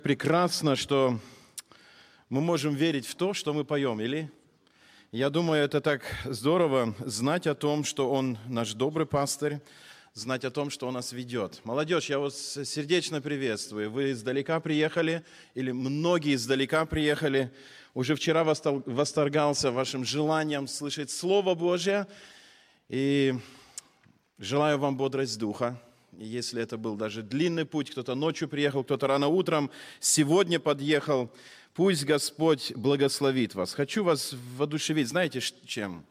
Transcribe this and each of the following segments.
Прекрасно, что мы можем верить в то, что мы поем, или? Я думаю, это так здорово знать о том, что Он наш добрый пастырь, знать о том, что Он нас ведет. Молодежь, я вас сердечно приветствую. Вы издалека приехали, или многие издалека приехали. Уже вчера восторгался вашим желанием слышать Слово Божие. И желаю вам бодрость духа. И если это был даже длинный путь, кто-то ночью приехал, кто-то рано утром, сегодня подъехал, пусть Господь благословит вас. Хочу вас воодушевить, знаете чем?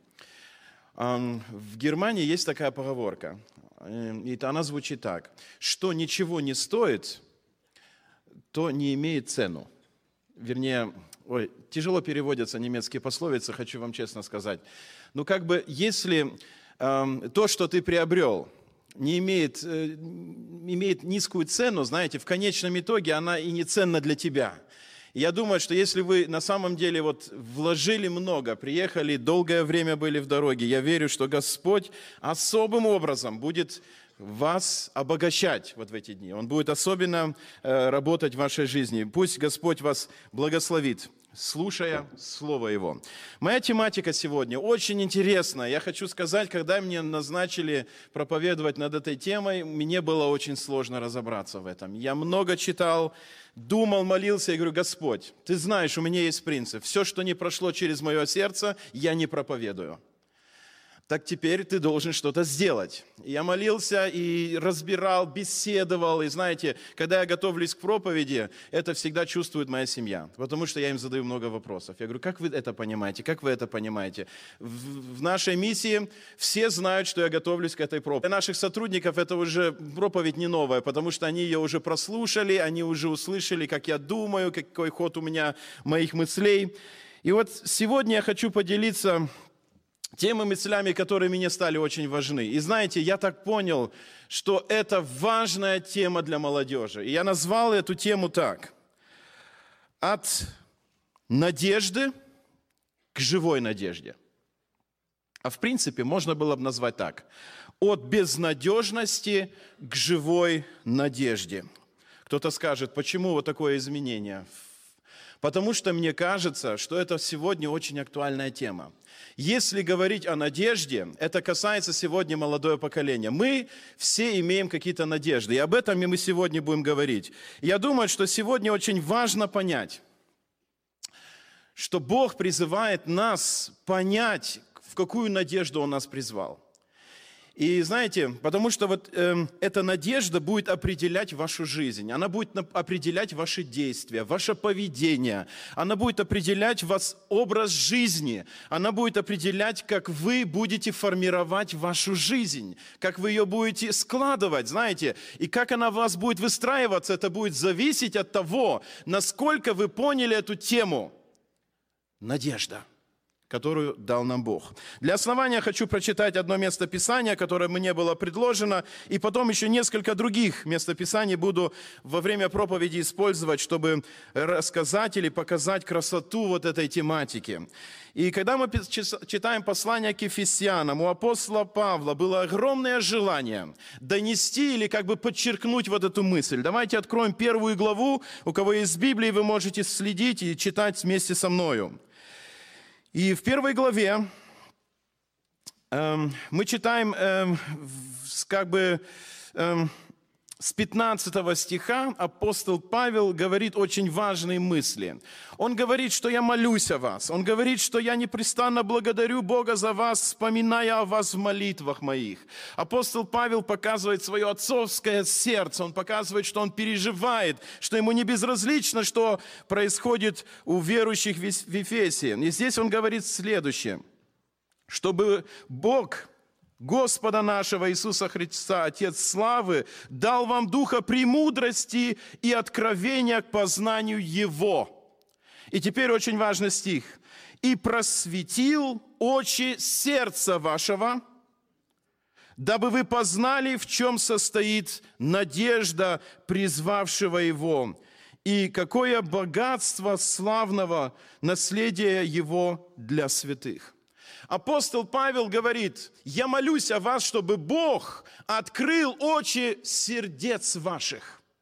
В Германии есть такая поговорка, и она звучит так: что ничего не стоит, то не имеет цену. Вернее, тяжело переводятся немецкие пословицы, хочу вам честно сказать. Но если то, что ты приобрел, имеет низкую цену, знаете, в конечном итоге она и не ценна для тебя. И я думаю, что если вы на самом деле вложили много, приехали, долгое время были в дороге, я верю, что Господь особым образом будет вас обогащать в эти дни. Он будет особенно работать в вашей жизни. Пусть Господь вас благословит, слушая Слово Его. Моя тематика сегодня очень интересная. Я хочу сказать, когда мне назначили проповедовать над этой темой, мне было очень сложно разобраться в этом. Я много читал, думал, молился и говорю: Господь, Ты знаешь, у меня есть принцип. Все, что не прошло через мое сердце, я не проповедую. Так теперь ты должен что-то сделать. Я молился и разбирал, беседовал. И знаете, когда я готовлюсь к проповеди, это всегда чувствует моя семья. Потому что я им задаю много вопросов. Я говорю: как вы это понимаете? Как вы это понимаете? В нашей миссии все знают, что я готовлюсь к этой проповеди. Для наших сотрудников это уже проповедь не новая, потому что они ее уже прослушали, они уже услышали, как я думаю, какой ход у меня моих мыслей. И сегодня я хочу поделиться теми мыслями, которые мне стали очень важны. И знаете, я так понял, что это важная тема для молодежи. И я назвал эту тему так: от надежды к живой надежде. А в принципе можно было бы назвать так: от безнадежности к живой надежде. Кто-то скажет: почему такое изменение? Потому что мне кажется, что это сегодня очень актуальная тема. Если говорить о надежде, это касается сегодня молодое поколение. Мы все имеем какие-то надежды, и об этом мы сегодня будем говорить. Я думаю, что сегодня очень важно понять, что Бог призывает нас понять, в какую надежду Он нас призвал. И знаете, потому что эта надежда будет определять вашу жизнь, она будет определять ваши действия, ваше поведение, она будет определять ваш образ жизни, она будет определять, как вы будете формировать вашу жизнь, как вы ее будете складывать, знаете, и как она у вас будет выстраиваться, это будет зависеть от того, насколько вы поняли эту тему. Надежда, которую дал нам Бог. Для основания хочу прочитать одно местописание, которое мне было предложено, и потом еще несколько других местописаний буду во время проповеди использовать, чтобы рассказать или показать красоту этой тематики. И когда мы читаем послание к Ефесянам, у апостола Павла было огромное желание донести или подчеркнуть эту мысль. Давайте откроем 1 главу. У кого есть Библия, вы можете следить и читать вместе со мною. И в 1 главе мы читаем с 15 стиха апостол Павел говорит очень важные мысли. Он говорит, что я молюсь о вас. Он говорит, что я непрестанно благодарю Бога за вас, вспоминая о вас в молитвах моих. Апостол Павел показывает свое отцовское сердце. Он показывает, что он переживает, что ему не безразлично, что происходит у верующих в Ефесе. И здесь он говорит следующее: чтобы Бог Господа нашего Иисуса Христа, Отец славы, дал вам духа премудрости и откровения к познанию Его. И теперь очень важный стих. И просветил очи сердца вашего, дабы вы познали, в чем состоит надежда призвавшего Его, и какое богатство славного наследия Его для святых. Апостол Павел говорит: я молюсь о вас, чтобы Бог открыл очи сердец ваших.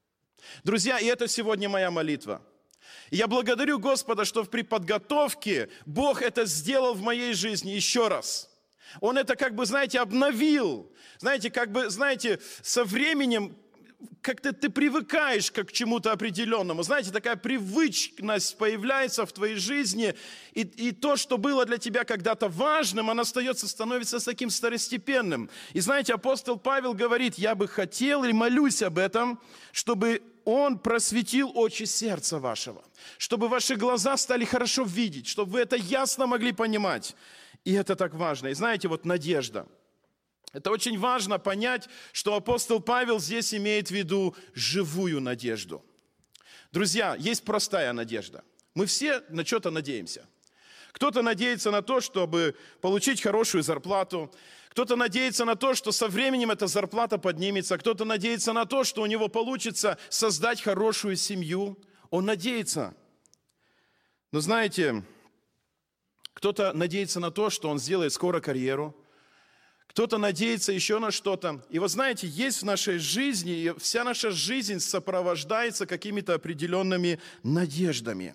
Друзья, и это сегодня моя молитва. И я благодарю Господа, что при подготовке Бог это сделал в моей жизни еще раз. Он это обновил. Знаете, со временем как-то ты привыкаешь к чему-то определенному. Знаете, такая привычность появляется в твоей жизни, и то, что было для тебя когда-то важным, оно становится таким второстепенным. И знаете, апостол Павел говорит: я бы хотел и молюсь об этом, чтобы Он просветил очи сердца вашего, чтобы ваши глаза стали хорошо видеть, чтобы вы это ясно могли понимать. И это так важно. И знаете, надежда. Это очень важно понять, что апостол Павел здесь имеет в виду живую надежду. Друзья, есть простая надежда. Мы все на что-то надеемся. Кто-то надеется на то, чтобы получить хорошую зарплату. Кто-то надеется на то, что со временем эта зарплата поднимется. Кто-то надеется на то, что у него получится создать хорошую семью. Он надеется. Но знаете, кто-то надеется на то, что он сделает скоро карьеру. Кто-то надеется еще на что-то. И знаете, есть в нашей жизни, и вся наша жизнь сопровождается какими-то определенными надеждами.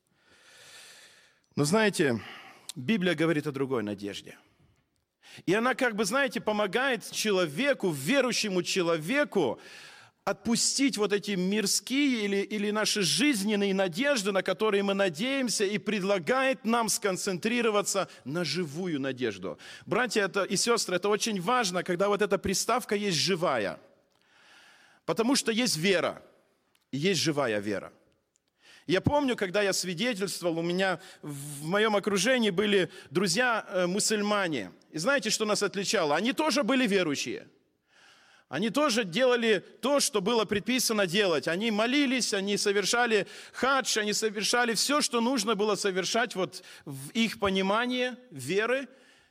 Но знаете, Библия говорит о другой надежде. И она помогает человеку, верующему человеку, отпустить эти мирские или наши жизненные надежды, на которые мы надеемся, и предлагает нам сконцентрироваться на живую надежду. Братья и сестры, это очень важно, когда эта приставка есть «живая». Потому что есть вера, и есть живая вера. Я помню, когда я свидетельствовал, у меня в моем окружении были друзья-мусульмане. И знаете, что нас отличало? Они тоже были верующие. Они тоже делали то, что было предписано делать. Они молились, они совершали хадж, они совершали все, что нужно было совершать в их понимании веры.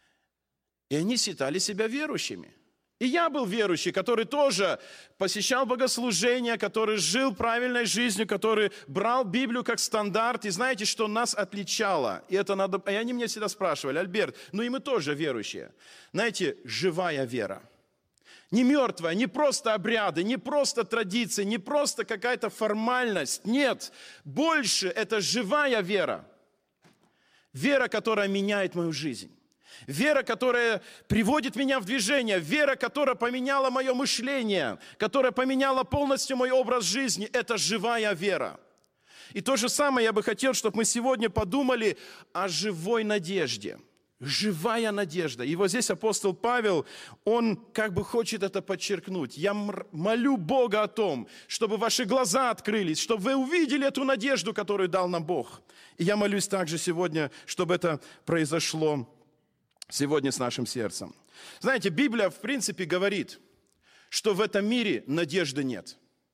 И они считали себя верующими. И я был верующий, который тоже посещал богослужения, который жил правильной жизнью, который брал Библию как стандарт. И знаете, что нас отличало? И они меня всегда спрашивали: Альберт, и мы тоже верующие. Знаете, живая вера. Не мертвая, не просто обряды, не просто традиции, не просто какая-то формальность. Нет, больше это живая вера. Вера, которая меняет мою жизнь. Вера, которая приводит меня в движение. Вера, которая поменяла мое мышление, которая поменяла полностью мой образ жизни. Это живая вера. И то же самое я бы хотел, чтобы мы сегодня подумали о живой надежде. Живая надежда. И здесь апостол Павел, он хочет это подчеркнуть. Я молю Бога о том, чтобы ваши глаза открылись, чтобы вы увидели эту надежду, которую дал нам Бог. И я молюсь также сегодня, чтобы это произошло сегодня с нашим сердцем. Знаете, Библия, в принципе, говорит, что в этом мире надежды нет.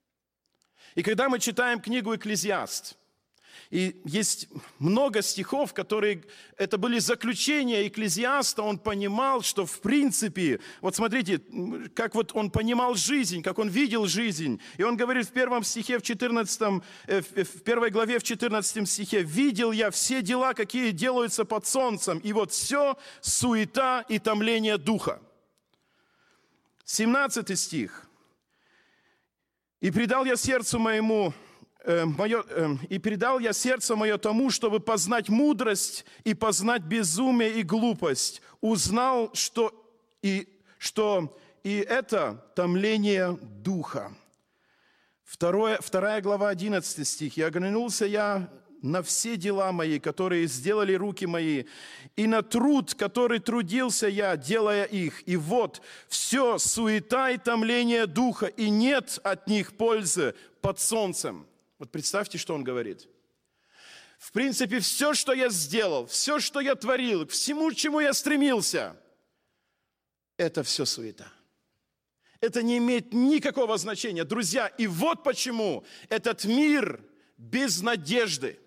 И когда мы читаем книгу «Экклезиаст», и есть много стихов, которые, это были заключения Экклезиаста, он понимал, что в принципе, смотрите, как он понимал жизнь, как он видел жизнь. И он говорит в первом стихе, в первой главе, в 14 стихе: «Видел я все дела, какие делаются под солнцем, и все суета и томление духа». 17 стих. «И предал я сердцу моему и предал я сердце мое тому, чтобы познать мудрость и познать безумие и глупость. Узнал, что и это томление духа». Вторая глава, 11 стих. «И оглянулся я на все дела мои, которые сделали руки мои, и на труд, который трудился я, делая их. И все суета и томление духа, и нет от них пользы под солнцем». Представьте, что он говорит. В принципе, все, что я сделал, все, что я творил, всему, к чему я стремился, это все суета. Это не имеет никакого значения. Друзья, и почему этот мир без надежды.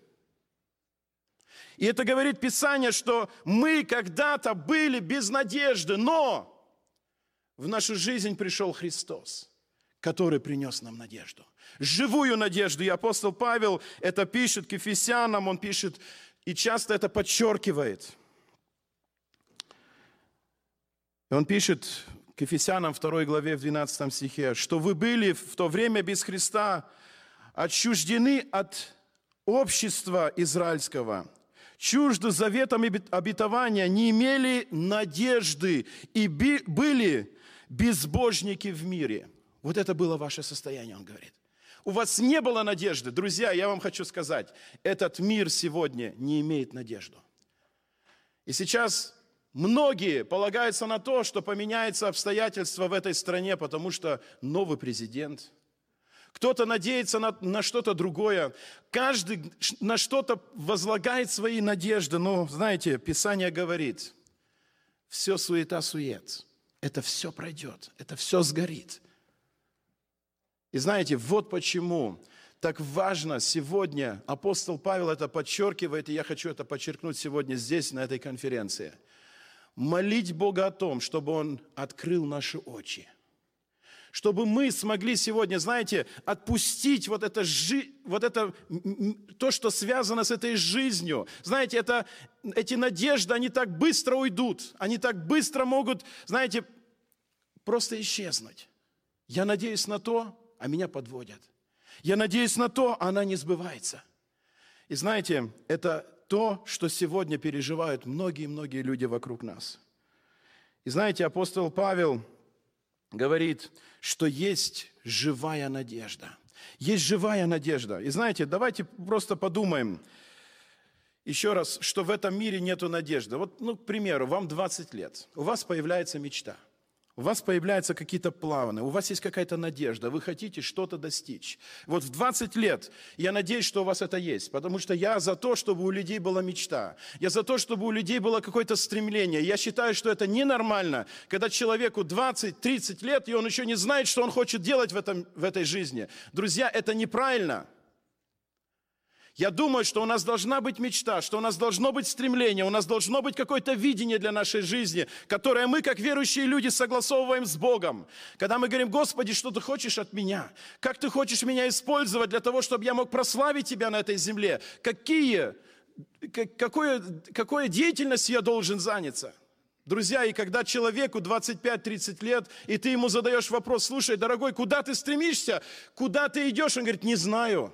И это говорит Писание, что мы когда-то были без надежды, но в нашу жизнь пришел Христос, который принес нам надежду. Живую надежду. И апостол Павел это пишет к Ефесянам, он пишет и часто это подчеркивает. И он пишет к Ефесянам 2 главе в 12 стихе, что вы были в то время без Христа, отчуждены от общества израильского, чужды заветом обетования, не имели надежды и были безбожники в мире. Вот это было ваше состояние, он говорит. У вас не было надежды. Друзья, я вам хочу сказать, этот мир сегодня не имеет надежды. И сейчас многие полагаются на то, что поменяются обстоятельства в этой стране, потому что новый президент. Кто-то надеется на что-то другое. Каждый на что-то возлагает свои надежды. Но, знаете, Писание говорит, все суета-сует. Это все пройдет, это все сгорит. И знаете, вот почему так важно сегодня, апостол Павел это подчеркивает, и я хочу это подчеркнуть сегодня здесь, на этой конференции, молить Бога о том, чтобы Он открыл наши очи. Чтобы мы смогли сегодня, знаете, отпустить то, что связано с этой жизнью. Знаете, эти надежды, они так быстро уйдут, они так быстро могут, знаете, просто исчезнуть. Я надеюсь на то, а меня подводят. Я надеюсь на то, а она не сбывается. И знаете, это то, что сегодня переживают многие-многие люди вокруг нас. И знаете, апостол Павел говорит, что есть живая надежда. Есть живая надежда. И знаете, давайте просто подумаем еще раз, что в этом мире нету надежды. Вот, к примеру, вам 20 лет, у вас появляется мечта, у вас появляются какие-то планы, у вас есть какая-то надежда, вы хотите что-то достичь. Вот в 20 лет я надеюсь, что у вас это есть, потому что я за то, чтобы у людей была мечта. Я за то, чтобы у людей было какое-то стремление. Я считаю, что это ненормально, когда человеку 20-30 лет, и он еще не знает, что он хочет делать в этой жизни. Друзья, это неправильно. Я думаю, что у нас должна быть мечта, что у нас должно быть стремление, у нас должно быть какое-то видение для нашей жизни, которое мы, как верующие люди, согласовываем с Богом. Когда мы говорим, Господи, что Ты хочешь от меня? Как Ты хочешь меня использовать для того, чтобы я мог прославить Тебя на этой земле? Какой деятельностью я должен заняться? Друзья, и когда человеку 25-30 лет, и ты ему задаешь вопрос, слушай, дорогой, куда ты стремишься? Куда ты идешь? Он говорит, не знаю.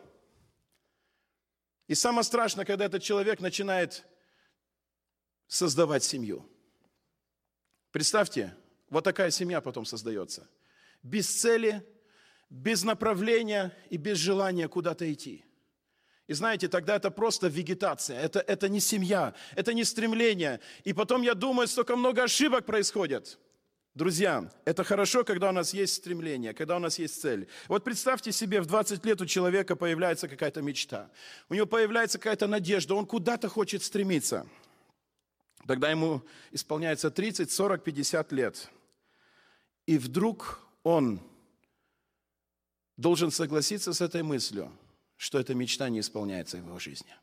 И самое страшное, когда этот человек начинает создавать семью. Представьте, вот такая семья потом создается. Без цели, без направления и без желания куда-то идти. И знаете, тогда это просто вегетация, это не семья, это не стремление. И потом, я думаю, столько много ошибок происходит. Друзья, это хорошо, когда у нас есть стремление, когда у нас есть цель. Вот представьте себе, в 20 лет у человека появляется какая-то мечта. У него появляется какая-то надежда, он куда-то хочет стремиться. Тогда ему исполняется 30, 40, 50 лет. И вдруг он должен согласиться с этой мыслью, что эта мечта не исполняется в его жизни.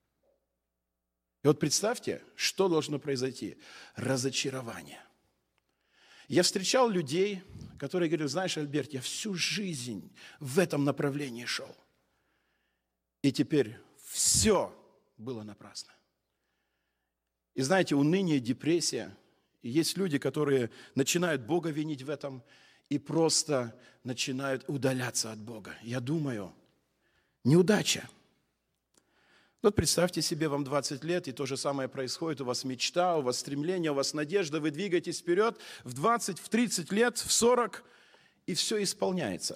И вот представьте, что должно произойти. Разочарование. Я встречал людей, которые говорили, знаешь, Альберт, я всю жизнь в этом направлении шел. И теперь все было напрасно. И знаете, уныние, депрессия. И есть люди, которые начинают Бога винить в этом и просто начинают удаляться от Бога. Я думаю, неудача. Вот представьте себе, вам 20 лет, и то же самое происходит. У вас мечта, у вас стремление, у вас надежда, вы двигаетесь вперед в 20, в 30 лет, в 40, и все исполняется.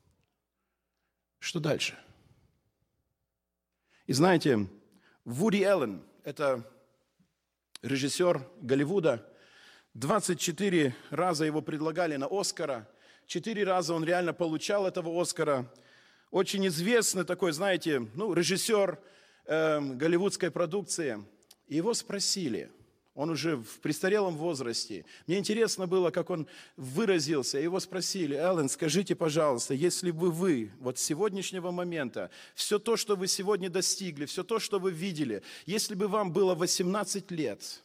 Что дальше? И знаете, Вуди Аллен, это режиссер Голливуда, 24 раза его предлагали на Оскара, 4 раза он реально получал этого Оскара. Очень известный такой, знаете, режиссер голливудской продукции. И его спросили, он уже в престарелом возрасте. Мне интересно было, как он выразился. Его спросили, Аллен, скажите, пожалуйста, если бы вы вот с сегодняшнего момента, все то, что вы сегодня достигли, все то, что вы видели, если бы вам было 18 лет,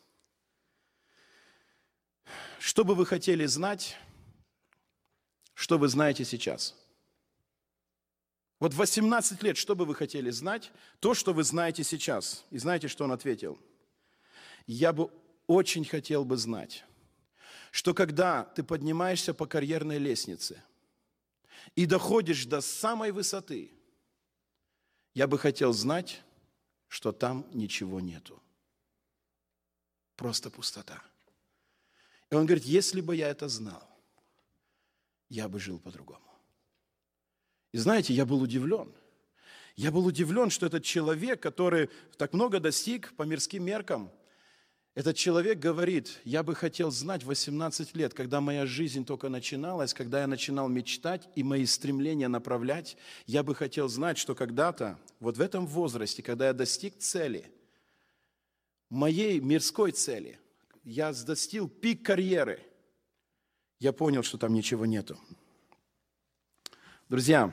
что бы вы хотели знать, что вы знаете сейчас? Вот 18 лет, что бы вы хотели знать, то, что вы знаете сейчас. И знаете, что он ответил? Я бы очень хотел бы знать, что когда ты поднимаешься по карьерной лестнице и доходишь до самой высоты, Я бы хотел знать, что там ничего нету. Просто пустота. И он говорит, если бы я это знал, я бы жил по-другому. И знаете, я был удивлен. Я был удивлен, что этот человек, который так много достиг по мирским меркам, этот человек говорит, я бы хотел знать 18 лет, когда моя жизнь только начиналась, когда я начинал мечтать и мои стремления направлять, я бы хотел знать, что когда-то, вот в этом возрасте, когда я достиг цели, моей мирской цели, я достиг пик карьеры, я понял, что там ничего нету. Друзья,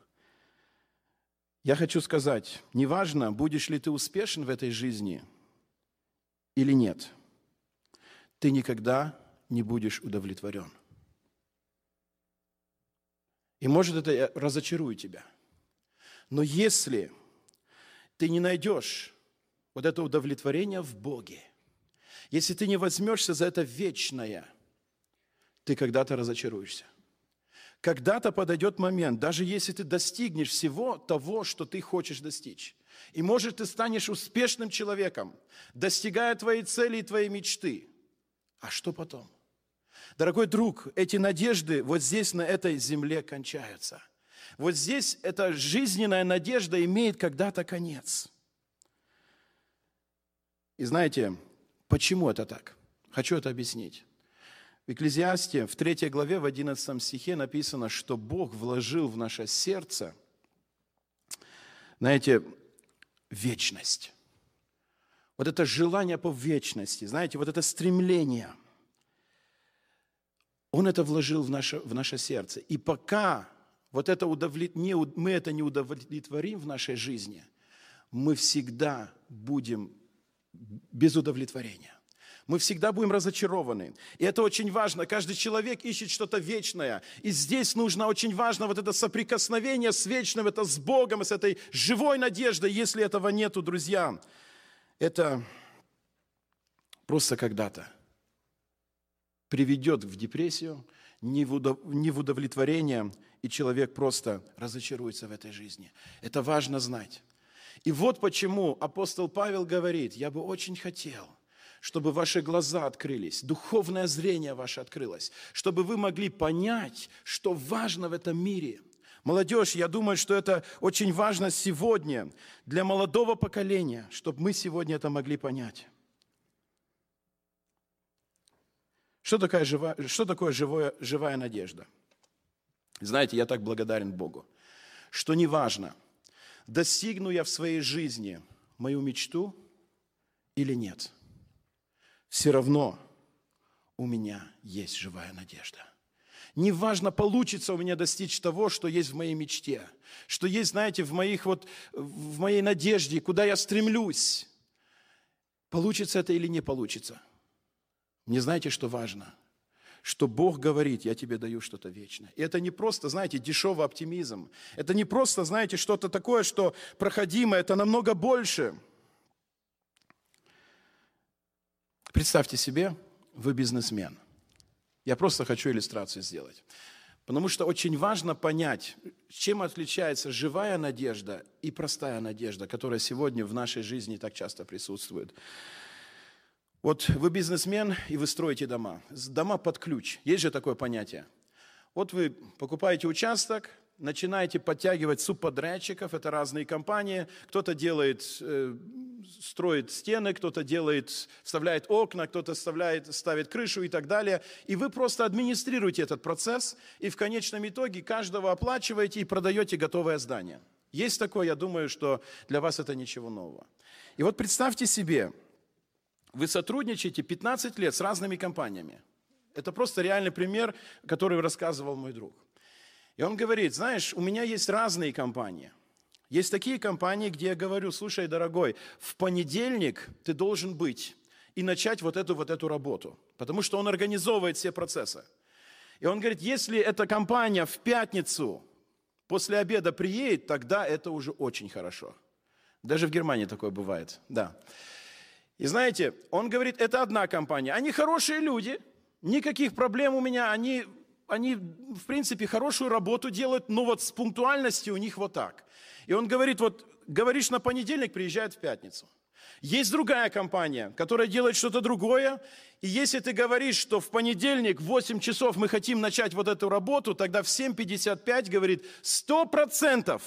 я хочу сказать, неважно, будешь ли ты успешен в этой жизни или нет, ты никогда не будешь удовлетворен. И может это разочарует тебя. Но если ты не найдешь вот это удовлетворение в Боге, если ты не возьмешься за это вечное, ты когда-то разочаруешься. Когда-то подойдет момент, даже если ты достигнешь всего того, что ты хочешь достичь, и, может, ты станешь успешным человеком, достигая твоей цели и твоей мечты. А что потом? Дорогой друг, эти надежды вот здесь, на этой земле, кончаются. Вот здесь эта жизненная надежда имеет когда-то конец. И знаете, почему это так? Хочу это объяснить. В Экклезиасте, в 3 главе, в 11 стихе написано, что Бог вложил в наше сердце, знаете, вечность. Вот это желание по вечности, знаете, вот это стремление. Он это вложил в наше сердце. И пока вот это мы это не удовлетворим в нашей жизни, мы всегда будем без удовлетворения. Мы всегда будем разочарованы. И это очень важно. Каждый человек ищет что-то вечное. И здесь нужно очень важно вот это соприкосновение с вечным, это с Богом, с этой живой надеждой. Если этого нету, друзья, это просто когда-то приведет в депрессию, не в удовлетворение, и человек просто разочаруется в этой жизни. Это важно знать. И вот почему апостол Павел говорит, я бы очень хотел, чтобы ваши глаза открылись, духовное зрение ваше открылось, чтобы вы могли понять, что важно в этом мире. Молодежь, я думаю, что это очень важно сегодня для молодого поколения, чтобы мы сегодня это могли понять. Что такое живая надежда? Знаете, я так благодарен Богу, что неважно, достигну я в своей жизни мою мечту или нет, все равно у меня есть живая надежда. Неважно, получится у меня достичь того, что есть в моей мечте, что есть, знаете, в моей надежде, куда я стремлюсь. Получится это или не получится. Мне знаете, что важно? Что Бог говорит, я тебе даю что-то вечное. И это не просто, знаете, дешевый оптимизм. Это не просто, знаете, что-то такое, что проходимое, это намного больше. Представьте себе, вы бизнесмен. Я просто хочу иллюстрацию сделать. Потому что очень важно понять, чем отличается живая надежда и простая надежда, которая сегодня в нашей жизни так часто присутствует. Вот вы бизнесмен, и вы строите дома. Дома под ключ. Есть же такое понятие. Вот вы покупаете участок, начинаете подтягивать субподрядчиков, это разные компании. Кто-то строит стены, кто-то вставляет окна, кто-то ставит крышу и так далее. И вы просто администрируете этот процесс, и в конечном итоге каждого оплачиваете и продаете готовое здание. Есть такое, я думаю, что для вас это ничего нового. И вот представьте себе, вы сотрудничаете 15 лет с разными компаниями. Это просто реальный пример, который рассказывал мой друг. И он говорит, знаешь, у меня есть разные компании. Есть такие компании, где я говорю, слушай, дорогой, в понедельник ты должен быть и начать вот эту работу. Потому что он организовывает все процессы. И он говорит, если эта компания в пятницу после обеда приедет, тогда это уже очень хорошо. Даже в Германии такое бывает, да. И знаете, он говорит, это одна компания. Они хорошие люди, никаких проблем у меня, они, в принципе, хорошую работу делают, но вот с пунктуальностью у них вот так. И он говорит, вот говоришь на понедельник, приезжает в пятницу. Есть другая компания, которая делает что-то другое. И если ты говоришь, что в понедельник в 8 часов мы хотим начать вот эту работу, тогда в 7:55 говорит 100%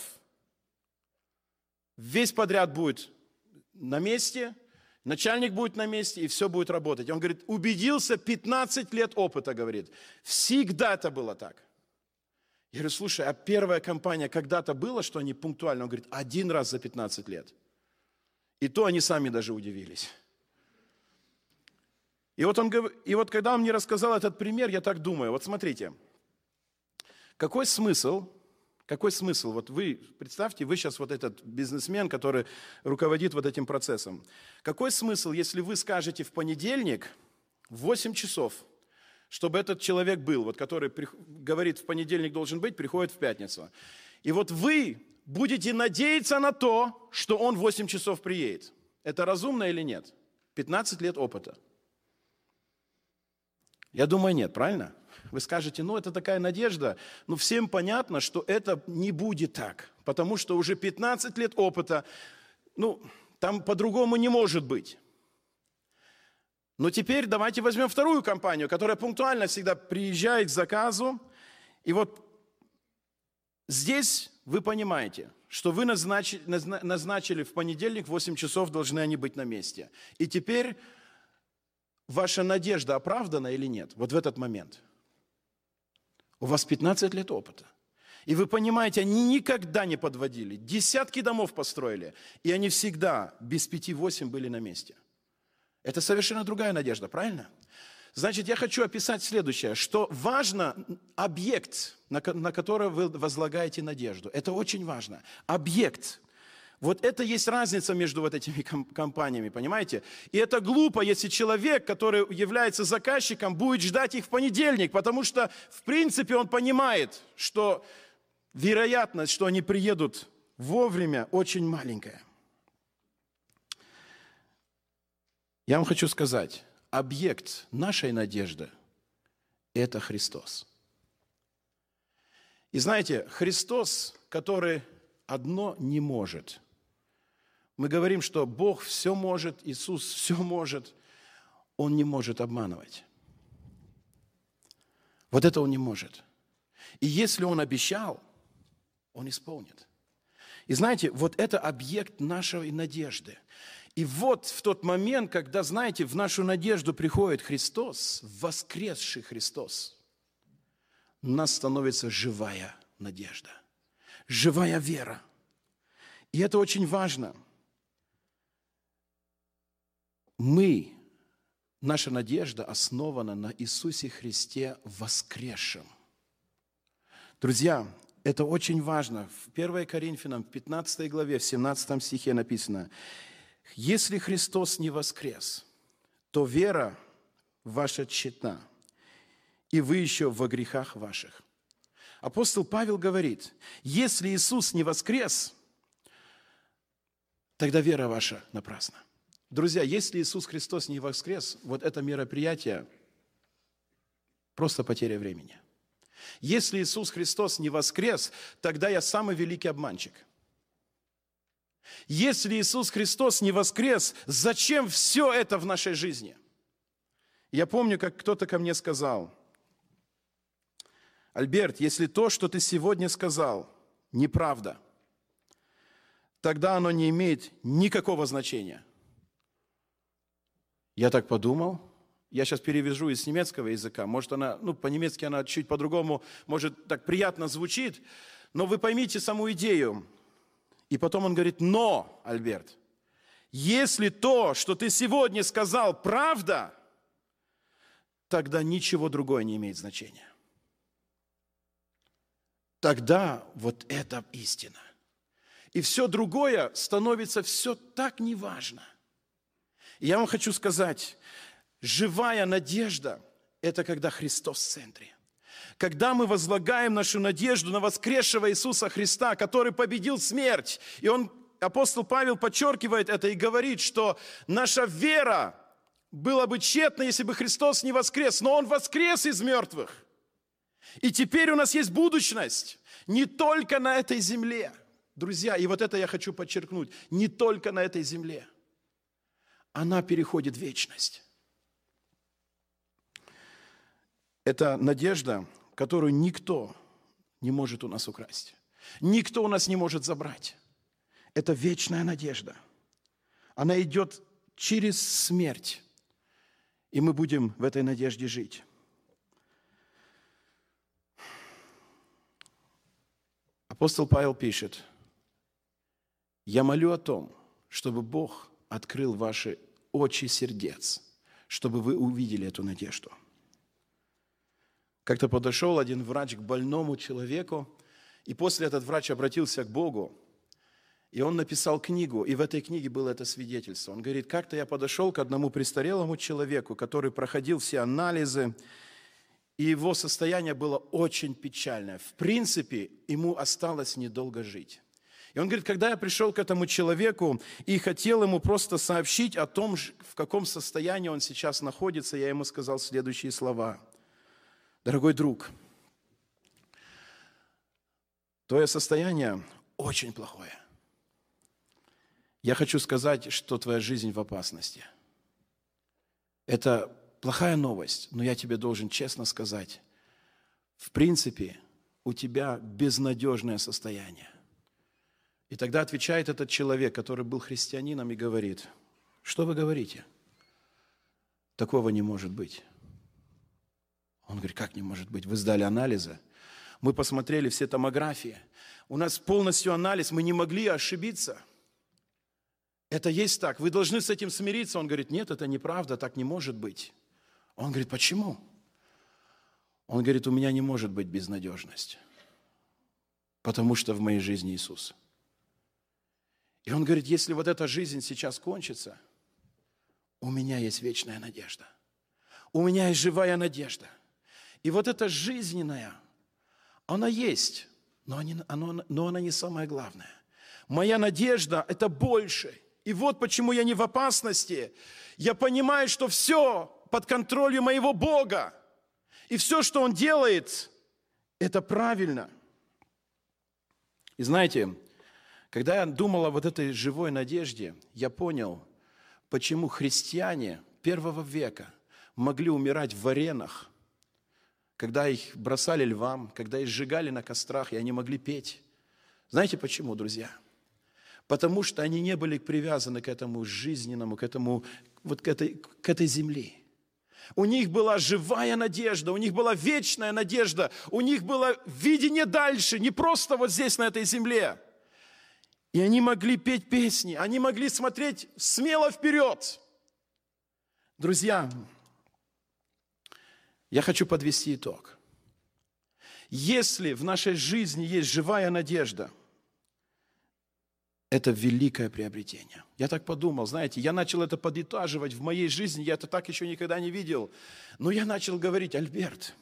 весь подряд будет на месте, начальник будет на месте, и все будет работать. Он говорит, убедился, 15 лет опыта, говорит. Всегда это было так. Я говорю, слушай, а первая компания когда-то было, что они пунктуально? Он говорит, 1 раз за 15 лет. И то они сами даже удивились. И вот когда он мне рассказал этот пример, я так думаю, вот смотрите, какой смысл, вот вы, представьте, вы сейчас вот этот бизнесмен, который руководит вот этим процессом. Какой смысл, если вы скажете в понедельник в 8 часов, чтобы этот человек был, вот который говорит, в понедельник должен быть, приходит в пятницу. И вот вы будете надеяться на то, что он в 8 часов приедет. Это разумно или нет? 15 лет опыта. Я думаю, нет, правильно? Вы скажете, это такая надежда, всем понятно, что это не будет так, потому что уже 15 лет опыта, там по-другому не может быть. Но теперь давайте возьмем вторую компанию, которая пунктуально всегда приезжает к заказу. И вот здесь вы понимаете, что вы назначили в понедельник в 8 часов, должны они быть на месте. И теперь ваша надежда оправдана или нет? Вот в этот момент. У вас 15 лет опыта. И вы понимаете, они никогда не подводили. Десятки домов построили. И они всегда без 5-8 были на месте. Это совершенно другая надежда, правильно? Значит, я хочу описать следующее, что важно объект, на который вы возлагаете надежду. Это очень важно. Объект. Вот это есть разница между вот этими компаниями, понимаете? И это глупо, если человек, который является заказчиком, будет ждать их в понедельник, потому что, в принципе, он понимает, что вероятность, что они приедут вовремя, очень маленькая. Я вам хочу сказать, объект нашей надежды – это Христос. И знаете, Христос, который одно не может. Мы говорим, что Бог все может, Иисус все может. Он не может обманывать. Вот это Он не может. И если Он обещал, Он исполнит. И знаете, вот это объект нашей надежды. И вот в тот момент, когда, знаете, в нашу надежду приходит Христос, воскресший Христос, у нас становится живая надежда, живая вера. И это очень важно. Наша надежда основана на Иисусе Христе воскресшем. Друзья, это очень важно. В 1 Коринфянам, в 15 главе, в 17 стихе написано: «Если Христос не воскрес, то вера ваша тщетна, и вы еще во грехах ваших». Апостол Павел говорит, если Иисус не воскрес, тогда вера ваша напрасна. Друзья, если Иисус Христос не воскрес, вот это мероприятие просто потеря времени. Если Иисус Христос не воскрес, тогда я самый великий обманщик. Если Иисус Христос не воскрес, зачем все это в нашей жизни? Я помню, как кто-то ко мне сказал: Альберт, если то, что ты сегодня сказал, неправда, тогда оно не имеет никакого значения. Я так подумал. Я сейчас перевяжу из немецкого языка. Может, она, по-немецки она чуть по-другому, может, так приятно звучит. Но вы поймите саму идею. И потом он говорит: но, Альберт, если то, что ты сегодня сказал, правда, тогда ничего другое не имеет значения. Тогда вот это истина. И все другое становится все так неважно. И я вам хочу сказать, живая надежда – это когда Христос в центре. Когда мы возлагаем нашу надежду на воскресшего Иисуса Христа, который победил смерть. И апостол Павел подчеркивает это и говорит, что наша вера была бы тщетна, если бы Христос не воскрес. Но Он воскрес из мертвых. И теперь у нас есть будущность не только на этой земле. друзья, и вот это я хочу подчеркнуть, не только на этой земле. Она переходит в вечность. Это надежда, которую никто не может у нас украсть. Никто у нас не может забрать. Это вечная надежда. Она идет через смерть, и мы будем в этой надежде жить. Апостол Павел пишет: «Я молю о том, чтобы Бог открыл ваши очи сердец, чтобы вы увидели эту надежду». Как-то подошел один врач к больному человеку, и после этот врач обратился к Богу, и он написал книгу, и в этой книге было это свидетельство. Он говорит: как-то я подошел к одному престарелому человеку, который проходил все анализы, и его состояние было очень печальное. В принципе, ему осталось недолго жить. И он говорит: когда я пришел к этому человеку и хотел ему просто сообщить о том, в каком состоянии он сейчас находится, я ему сказал следующие слова: «Дорогой друг, твое состояние очень плохое. Я хочу сказать, что твоя жизнь в опасности. Это плохая новость, но я тебе должен честно сказать, в принципе, у тебя безнадежное состояние». И тогда отвечает этот человек, который был христианином, и говорит: «Что вы говорите? Такого не может быть». Он говорит: «Как не может быть? Вы сдали анализы, мы посмотрели все томографии, у нас полностью анализ, мы не могли ошибиться. Это есть так, вы должны с этим смириться». Он говорит: «Нет, это неправда, так не может быть». Он говорит: «Почему?» Он говорит: «У меня не может быть безнадежность, потому что в моей жизни Иисус». И он говорит: «Если вот эта жизнь сейчас кончится, у меня есть вечная надежда, у меня есть живая надежда». И вот эта жизненная, она есть, но она не самое главное. Моя надежда – это больше. И вот почему я не в опасности. Я понимаю, что все под контролем моего Бога. И все, что Он делает, это правильно. И знаете, когда я думал о вот этой живой надежде, я понял, почему христиане первого века могли умирать в аренах, когда их бросали львам, когда их сжигали на кострах, и они могли петь. Знаете почему, друзья? Потому что они не были привязаны к этому жизненному, к этой земле. У них была живая надежда, у них была вечная надежда, у них было видение дальше, не просто вот здесь, на этой земле. И они могли петь песни, они могли смотреть смело вперед. Друзья, я хочу подвести итог. Если в нашей жизни есть живая надежда, это великое приобретение. Я так подумал, знаете, я начал это подытаживать в моей жизни, я это так еще никогда не видел. Но я начал говорить: Альберт,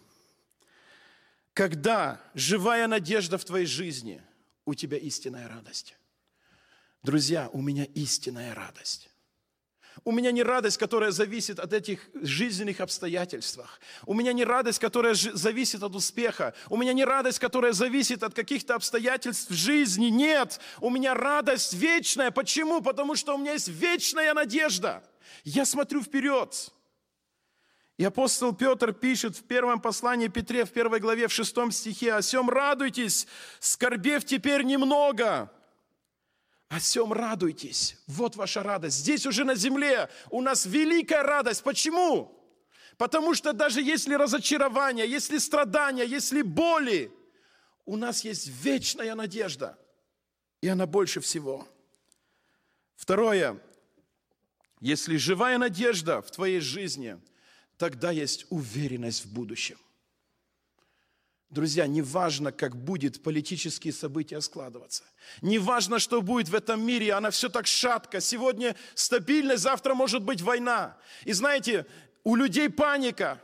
когда живая надежда в твоей жизни, у тебя истинная радость. Друзья, у меня истинная радость. У меня не радость, которая зависит от этих жизненных обстоятельств. У меня не радость, которая зависит от успеха. У меня не радость, которая зависит от каких-то обстоятельств в жизни. Нет, у меня радость вечная. Почему? Потому что у меня есть вечная надежда. Я смотрю вперед. И апостол Петр пишет в первом послании Петре, в 1 главе, в 6 стихе: «О сем радуйтесь, скорбев теперь немного». О сем радуйтесь. Вот ваша радость. Здесь уже на земле у нас великая радость. Почему? Потому что даже если разочарование, если страдания, если боли, у нас есть вечная надежда. И она больше всего. Второе. Если живая надежда в твоей жизни, тогда есть уверенность в будущем. Друзья, не важно, как будет политические события складываться. Не важно, что будет в этом мире, она все так шатко. Сегодня стабильность, завтра может быть война. И знаете, у людей паника.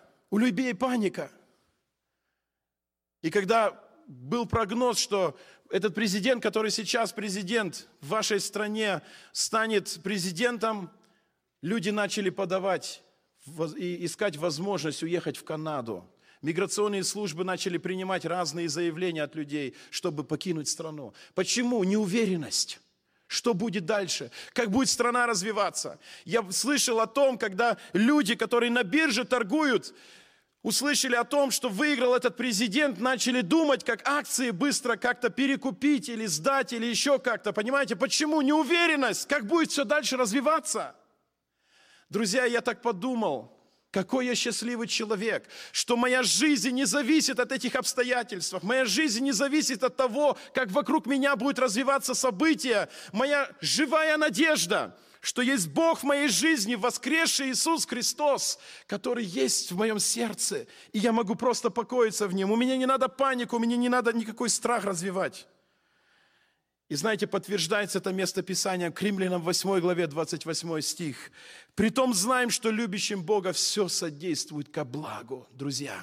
И когда был прогноз, что этот президент, который сейчас президент в вашей стране, станет президентом, люди начали подавать и искать возможность уехать в Канаду. Миграционные службы начали принимать разные заявления от людей, чтобы покинуть страну. Почему? Неуверенность. Что будет дальше? Как будет страна развиваться? Я слышал о том, когда люди, которые на бирже торгуют, услышали о том, что выиграл этот президент, начали думать, как акции быстро как-то перекупить или сдать, или еще как-то. Понимаете, почему? Неуверенность. Как будет все дальше развиваться? Друзья, я так подумал, какой я счастливый человек, что моя жизнь не зависит от этих обстоятельств, моя жизнь не зависит от того, как вокруг меня будут развиваться события. Моя живая надежда, что есть Бог в моей жизни, воскресший Иисус Христос, который есть в моем сердце, и я могу просто покоиться в Нем. У меня не надо панику, мне не надо никакой страх развивать. И знаете, подтверждается это место Писания к Римлянам 8 главе 28 стих. «Притом знаем, что любящим Бога все содействует ко благу». Друзья,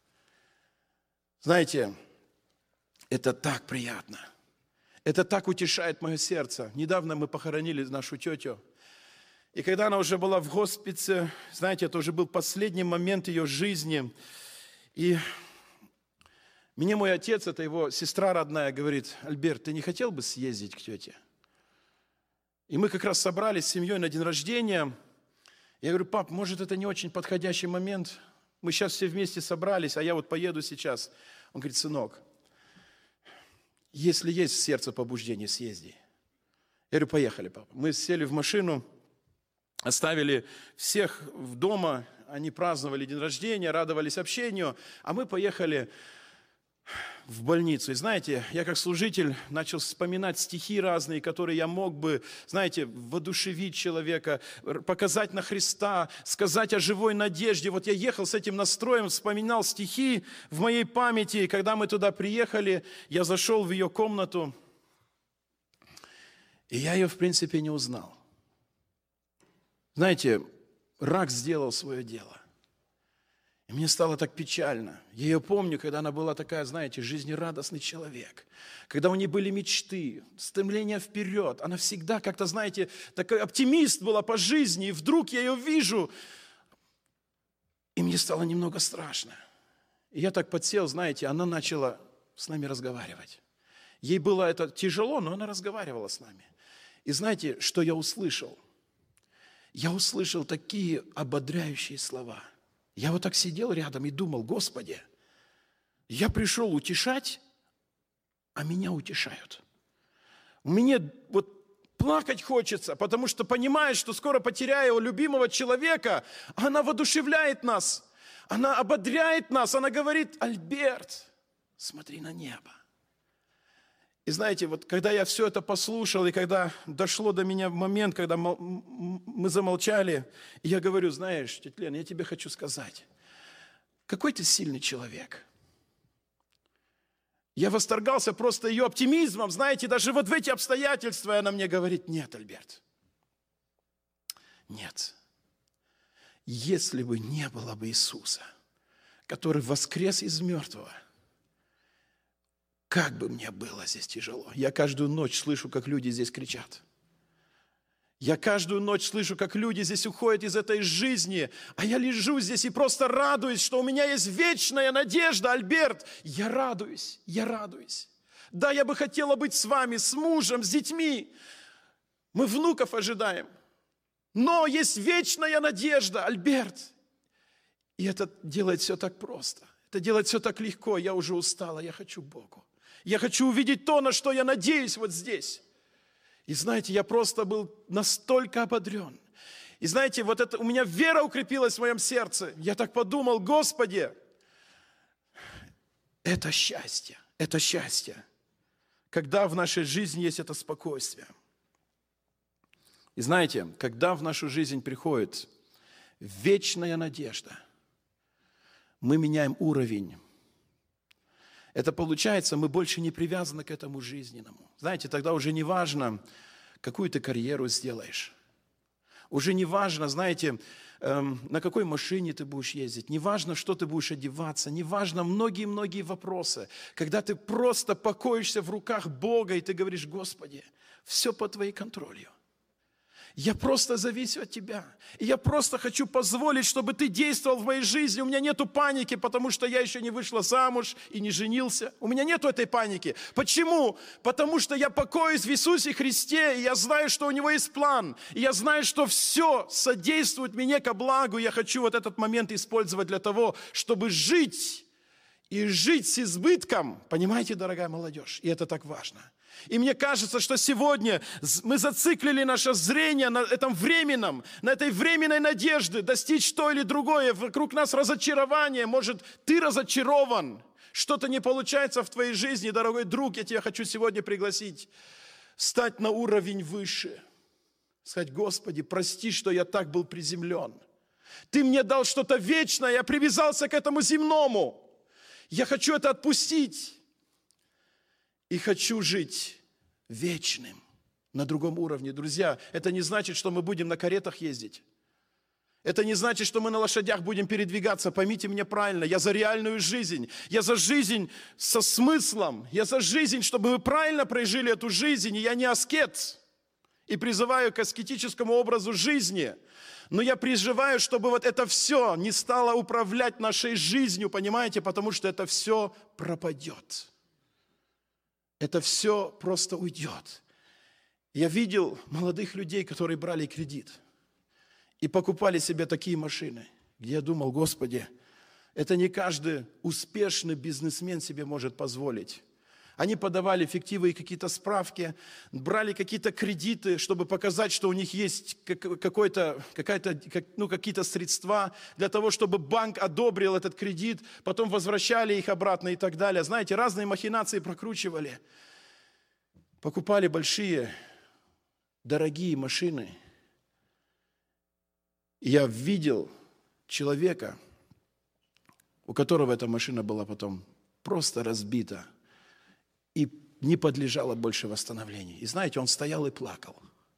знаете, это так приятно. Это так утешает мое сердце. Недавно мы похоронили нашу тетю. И когда она уже была в госпитале, знаете, это уже был последний момент ее жизни. И мне мой отец, это его сестра родная, говорит: Альберт, ты не хотел бы съездить к тете? И мы как раз собрались с семьей на день рождения. Я говорю: пап, может, это не очень подходящий момент? Мы сейчас все вместе собрались, а я вот поеду сейчас. Он говорит: сынок, если есть в сердце побуждение, съезди. Я говорю: поехали, папа. Мы сели в машину, оставили всех дома, они праздновали день рождения, радовались общению, а мы поехали в больницу. И знаете, я как служитель начал вспоминать стихи разные, которые я мог бы, знаете, воодушевить человека, показать на Христа, сказать о живой надежде. Вот я ехал с этим настроем, вспоминал стихи в моей памяти. И когда мы туда приехали, я зашел в ее комнату, и я ее, в принципе, не узнал. Знаете, рак сделал свое дело. И мне стало так печально. Я ее помню, когда она была такая, знаете, жизнерадостный человек. Когда у нее были мечты, стремление вперед. Она всегда как-то, знаете, такой оптимист была по жизни. И вдруг я ее вижу, и мне стало немного страшно. И я так подсел, знаете, она начала с нами разговаривать. Ей было это тяжело, но она разговаривала с нами. И знаете, что я услышал? Я услышал такие ободряющие слова. Я вот так сидел рядом и думал: Господи, я пришел утешать, а меня утешают. Мне вот плакать хочется, потому что понимаешь, что скоро потеряю любимого человека. Она воодушевляет нас, она ободряет нас, она говорит: Альберт, смотри на небо. И знаете, вот когда я все это послушал, и когда дошло до меня момент, когда мы замолчали, и я говорю: знаешь, тетя Лена, я тебе хочу сказать, какой ты сильный человек. Я восторгался просто ее оптимизмом, знаете, даже вот в эти обстоятельства. И она мне говорит: нет, Альберт, нет. Если бы не было бы Иисуса, который воскрес из мертвого, как бы мне было здесь тяжело. Я каждую ночь слышу, как люди здесь кричат. Я каждую ночь слышу, как люди здесь уходят из этой жизни. А я лежу здесь и просто радуюсь, что у меня есть вечная надежда, Альберт. Я радуюсь, я радуюсь. Да, я бы хотела быть с вами, с мужем, с детьми. Мы внуков ожидаем. Но есть вечная надежда, Альберт. И это делает все так просто. Это делает все так легко. Я уже устала, я хочу Богу. Я хочу увидеть то, на что я надеюсь вот здесь. И знаете, я просто был настолько ободрен. И знаете, вот это у меня вера укрепилась в моем сердце. Я так подумал: Господи, это счастье, когда в нашей жизни есть это спокойствие. И знаете, когда в нашу жизнь приходит вечная надежда, мы меняем уровень. Это получается, мы больше не привязаны к этому жизненному. Знаете, тогда уже не важно, какую ты карьеру сделаешь. Уже не важно, знаете, на какой машине ты будешь ездить. Не важно, что ты будешь одеваться. Не важно многие-многие вопросы. Когда ты просто покоишься в руках Бога, и ты говоришь: Господи, все под Твоей контролью. Я просто зависю от Тебя. И я просто хочу позволить, чтобы Ты действовал в моей жизни. У меня нету паники, потому что я еще не вышла замуж и не женился. У меня нету этой паники. Почему? Потому что я покоюсь в Иисусе Христе, и я знаю, что у Него есть план. И я знаю, что все содействует мне ко благу. Я хочу вот этот момент использовать для того, чтобы жить. И жить с избытком. Понимаете, дорогая молодежь? И это так важно. И мне кажется, что сегодня мы зациклили наше зрение на этом временном, на этой временной надежде достичь то или другое. Вокруг нас разочарование. Может, ты разочарован. Что-то не получается в твоей жизни. Дорогой друг, я тебя хочу сегодня пригласить. Стать на уровень выше. Сказать: Господи, прости, что я так был приземлен. Ты мне дал что-то вечное, я привязался к этому земному. Я хочу это отпустить. И хочу жить вечным, на другом уровне. Друзья, это не значит, что мы будем на каретах ездить. Это не значит, что мы на лошадях будем передвигаться. Поймите меня правильно, я за реальную жизнь. Я за жизнь со смыслом. Я за жизнь, чтобы мы правильно прожили эту жизнь. И я не аскет. И призываю к аскетическому образу жизни. Но я призываю, чтобы вот это все не стало управлять нашей жизнью, понимаете? Потому что это все пропадет. Это все просто уйдет. Я видел молодых людей, которые брали кредит и покупали себе такие машины, где я думал: Господи, это не каждый успешный бизнесмен себе может позволить. Они подавали фиктивные какие-то справки, брали какие-то кредиты, чтобы показать, что у них есть какие-то средства для того, чтобы банк одобрил этот кредит, потом возвращали их обратно и так далее. Знаете, разные махинации прокручивали. Покупали большие, дорогие машины. И я видел человека, у которого эта машина была потом просто разбита и не подлежала больше восстановлению. И знаете, он стоял и плакал.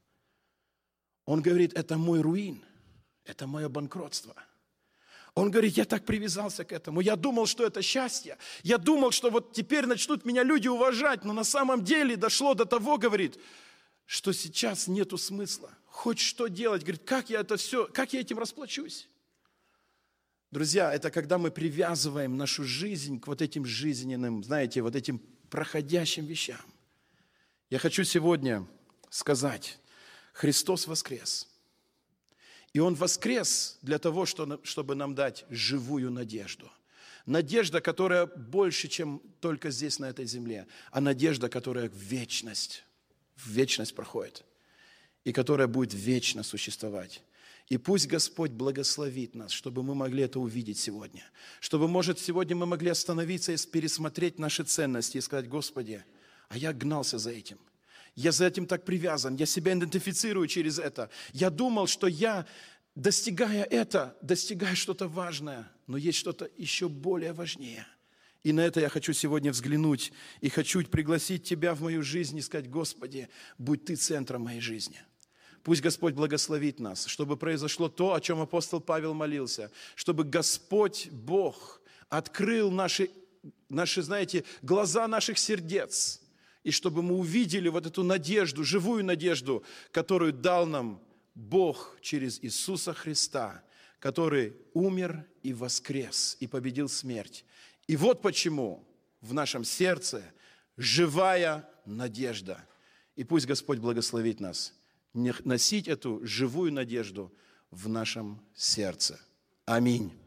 Он говорит: это мой руин, это мое банкротство. Он говорит: я так привязался к этому, я думал, что это счастье, я думал, что вот теперь начнут меня люди уважать, но на самом деле дошло до того, говорит, что сейчас нету смысла. Хоть что делать, говорит, как я этим расплачусь? Друзья, это когда мы привязываем нашу жизнь к вот этим жизненным, знаете, вот этим проходящим вещам. Я хочу сегодня сказать: Христос воскрес. И Он воскрес для того, чтобы нам дать живую надежду. Надежда, которая больше, чем только здесь, на этой земле, а надежда, которая в вечность проходит, и которая будет вечно существовать. И пусть Господь благословит нас, чтобы мы могли это увидеть сегодня. Чтобы, может, сегодня мы могли остановиться и пересмотреть наши ценности и сказать: Господи, а я гнался за этим. Я за этим так привязан, я себя идентифицирую через это. Я думал, что я, достигая что-то важное, но есть что-то еще более важнее. И на это я хочу сегодня взглянуть и хочу пригласить Тебя в мою жизнь и сказать: Господи, будь Ты центром моей жизни. Пусть Господь благословит нас, чтобы произошло то, о чем апостол Павел молился, чтобы Господь Бог открыл наши, знаете, глаза наших сердец, и чтобы мы увидели вот эту надежду, живую надежду, которую дал нам Бог через Иисуса Христа, который умер и воскрес, и победил смерть. И вот почему в нашем сердце живая надежда. И пусть Господь благословит нас носить эту живую надежду в нашем сердце. Аминь.